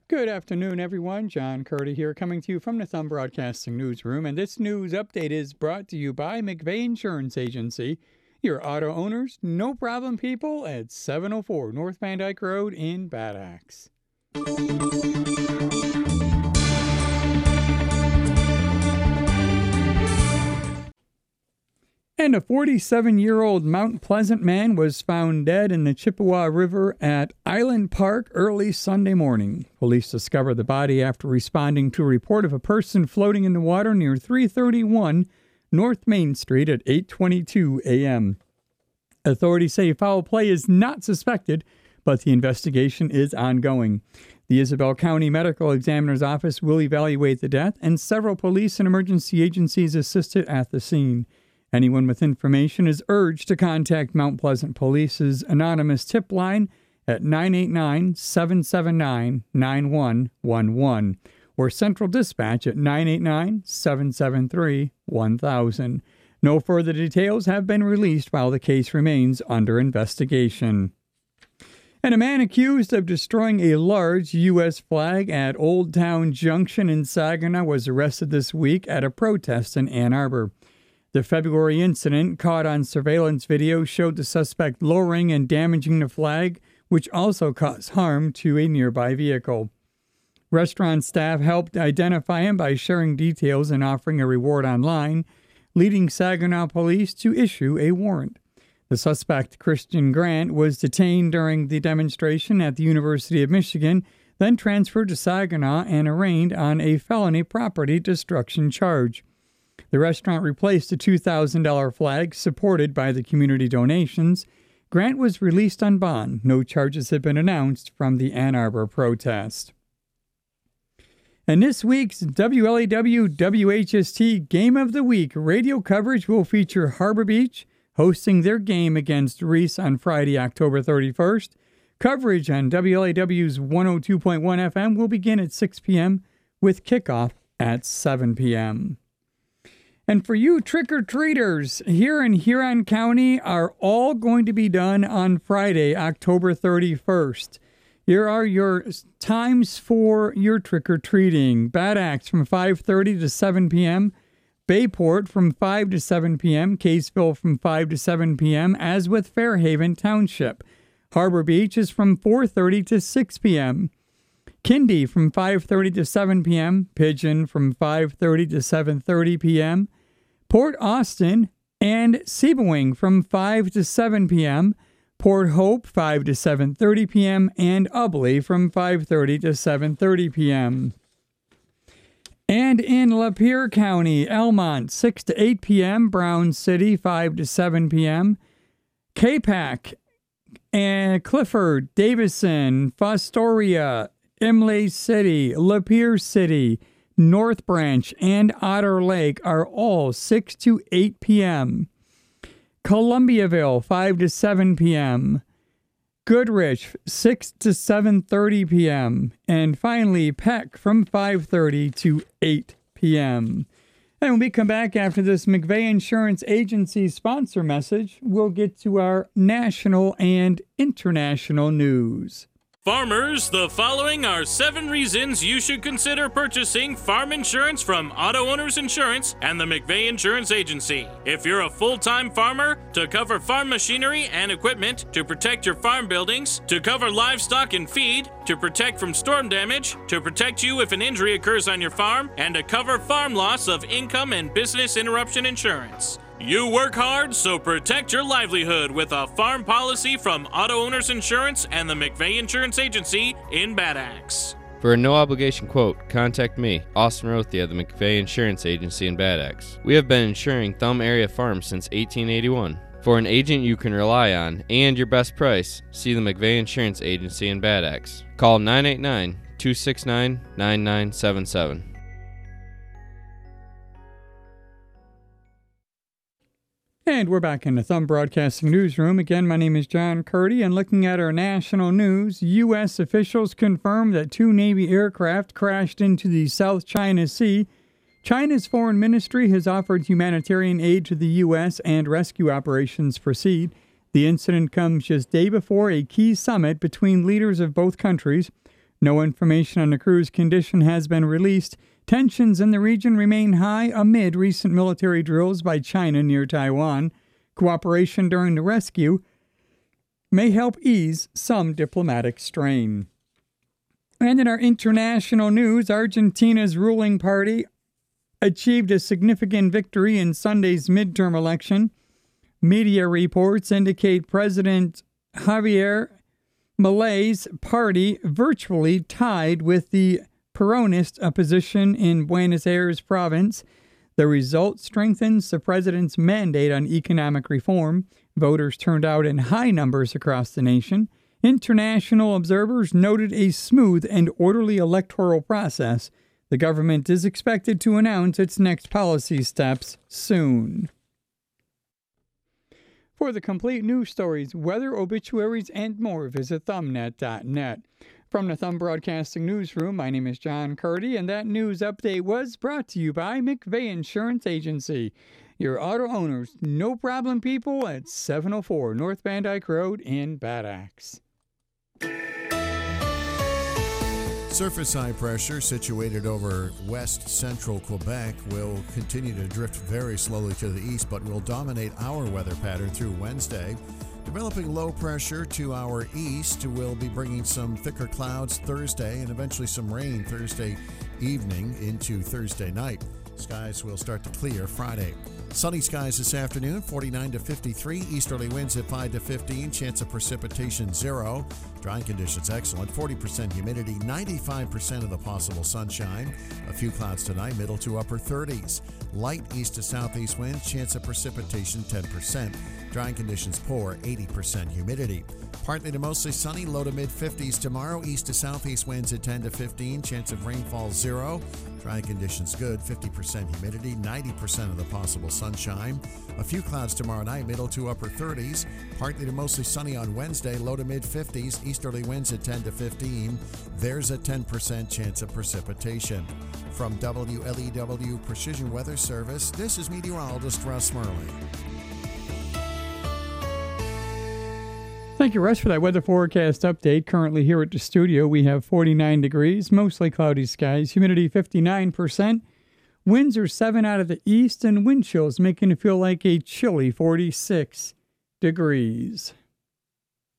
Good afternoon, everyone. John Curdy here, coming to you from the Thumb Broadcasting Newsroom. And this news update is brought to you by McVeigh Insurance Agency, your auto owners, no problem people, at 704 North Van Dyke Road in Bad Axe. And a 47-year-old Mount Pleasant man was found dead in the Chippewa River at Island Park early Sunday morning. Police discovered the body after responding to a report of a person floating in the water near 331 North Main Street at 8:22 a.m. Authorities say foul play is not suspected, but the investigation is ongoing. The Isabel County Medical Examiner's Office will evaluate the death, and several police and emergency agencies assisted at the scene. Anyone with information is urged to contact Mount Pleasant Police's anonymous tip line at 989-779-9111 or Central Dispatch at 989-773-1000. No further details have been released while the case remains under investigation. And a man accused of destroying a large U.S. flag at Old Town Junction in Saginaw was arrested this week at a protest in Ann Arbor. The February incident, caught on surveillance video, showed the suspect lowering and damaging the flag, which also caused harm to a nearby vehicle. Restaurant staff helped identify him by sharing details and offering a reward online, leading Saginaw police to issue a warrant. The suspect, Christian Grant, was detained during the demonstration at the University of Michigan, then transferred to Saginaw and arraigned on a felony property destruction charge. The restaurant replaced a $2,000 flag supported by the community donations. Grant was released on bond. No charges have been announced from the Ann Arbor protest. And this week's WLAW-WHST Game of the Week radio coverage will feature Harbor Beach hosting their game against Reese on Friday, October 31st. Coverage on WLAW's 102.1 FM will begin at 6 p.m. with kickoff at 7 p.m. And for you trick-or-treaters, here in Huron County are all going to be done on Friday, October 31st. Here are your times for your trick-or-treating. Bad Axe from 5:30 to 7 p.m., Bayport from 5 to 7 p.m., Caseville from 5 to 7 p.m., as with Fairhaven Township. Harbor Beach is from 4:30 to 6 p.m., Kindy from 5:30 to 7 p.m., Pigeon from 5:30 to 7:30 p.m., Port Austin and Sebewing from 5 to 7 p.m., Port Hope 5 to 7:30 p.m., and Ubley from 5:30 to 7:30 p.m. And in Lapeer County, Elmont 6 to 8 p.m., Brown City 5 to 7 p.m., Capac and Clifford, Davison, Fostoria, Imlay City, Lapeer City, North Branch, and Otter Lake are all 6 to 8 p.m. Columbiaville, 5 to 7 p.m. Goodrich, 6 to 7:30 p.m. And finally, Peck from 5:30 to 8 p.m. And when we come back after this McVeigh Insurance Agency sponsor message, we'll get to our national and international news. Farmers, the following are 7 reasons you should consider purchasing farm insurance from Auto Owners Insurance and the McVeigh Insurance Agency. If you're a full-time farmer, to cover farm machinery and equipment, to protect your farm buildings, to cover livestock and feed, to protect from storm damage, to protect you if an injury occurs on your farm, and to cover farm loss of income and business interruption insurance. You work hard, so protect your livelihood with a farm policy from Auto Owners Insurance and the McVeigh Insurance Agency in Bad Axe. For a no-obligation quote, contact me, Austin Rothie of the McVeigh Insurance Agency in Bad Axe. We have been insuring Thumb area farms since 1881. For an agent you can rely on and your best price, see the McVeigh Insurance Agency in Bad Axe. Call 989-269-9977. And we're back in the Thumb Broadcasting Newsroom. Again, my name is John Curdy, and looking at our national news, U.S. officials confirm that 2 Navy aircraft crashed into the South China Sea. China's foreign ministry has offered humanitarian aid to the U.S. and rescue operations proceed. The incident comes just day before a key summit between leaders of both countries. No information on the crew's condition has been released. Tensions in the region remain high amid recent military drills by China near Taiwan. Cooperation during the rescue may help ease some diplomatic strain. And in our international news, Argentina's ruling party achieved a significant victory in Sunday's midterm election. Media reports indicate President Javier Milei's party virtually tied with the Peronist opposition in Buenos Aires province. The result strengthens the president's mandate on economic reform. Voters turned out in high numbers across the nation. International observers noted a smooth and orderly electoral process. The government is expected to announce its next policy steps soon. For the complete news stories, weather, obituaries, and more, visit thumbnet.net. From the Thumb Broadcasting Newsroom, my name is John Curdy, and that news update was brought to you by McVeigh Insurance Agency. Your auto owners, no problem people at 704 North Van Dyke Road in Bad Axe. Surface high pressure situated over west central Quebec will continue to drift very slowly to the east, but will dominate our weather pattern through Wednesday. Developing low pressure to our east will be bringing some thicker clouds Thursday and eventually some rain Thursday evening into Thursday night. Skies will start to clear Friday. Sunny skies this afternoon, 49 to 53. Easterly winds at 5 to 15. Chance of precipitation 0. Drying conditions excellent. 40% humidity, 95% of the possible sunshine. A few clouds tonight, middle to upper 30s. Light east to southeast winds. Chance of precipitation 10%. Drying conditions poor, 80% humidity. Partly to mostly sunny, low to mid 50s tomorrow. East to southeast winds at 10 to 15. Chance of rainfall 0. Dry conditions good, 50% humidity, 90% of the possible sunshine. A few clouds tomorrow night, middle to upper 30s. Partly to mostly sunny on Wednesday, low to mid 50s. Easterly winds at 10 to 15. There's a 10% chance of precipitation. From WLEW Precision Weather Service, this is meteorologist Russ Murley. Thank you, Russ, for that weather forecast update. Currently here at the studio, we have 49 degrees, mostly cloudy skies, humidity 59%. Winds are 7 out of the east, and wind chills making it feel like a chilly 46 degrees.